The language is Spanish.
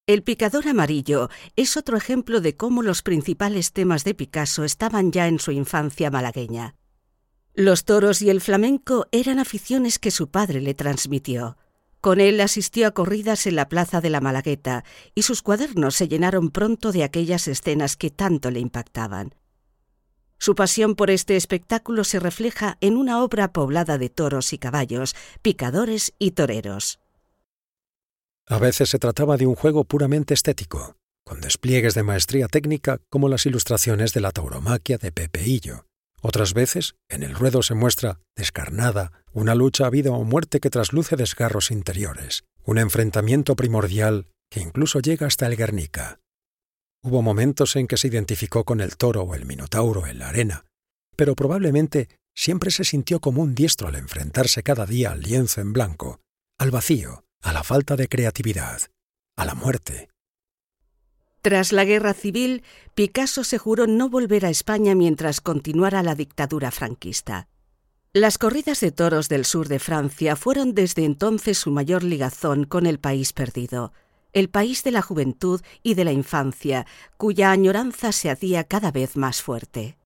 El picador amarillo es otro ejemplo de cómo los principales temas de Picasso estaban ya en su infancia malagueña. Los toros y el flamenco eran aficiones que su padre le transmitió. Con él asistió a corridas en la plaza de la Malagueta y sus cuadernos se llenaron pronto de aquellas escenas que tanto le impactaban. Su pasión por este espectáculo se refleja en una obra poblada de toros y caballos, picadores y toreros. A veces se trataba de un juego puramente estético, con despliegues de maestría técnica como las ilustraciones de la tauromaquia de Pepe Hillo. Otras veces, en el ruedo se muestra, descarnada, una lucha a vida o muerte que trasluce desgarros interiores, un enfrentamiento primordial que incluso llega hasta el Guernica. Hubo momentos en que se identificó con el toro o el minotauro en la arena, pero probablemente siempre se sintió como un diestro al enfrentarse cada día al lienzo en blanco, al vacío, a la falta de creatividad, a la muerte. Tras la Guerra Civil, Picasso se juró no volver a España mientras continuara la dictadura franquista. Las corridas de toros del sur de Francia fueron desde entonces su mayor ligazón con el país perdido, el país de la juventud y de la infancia, cuya añoranza se hacía cada vez más fuerte.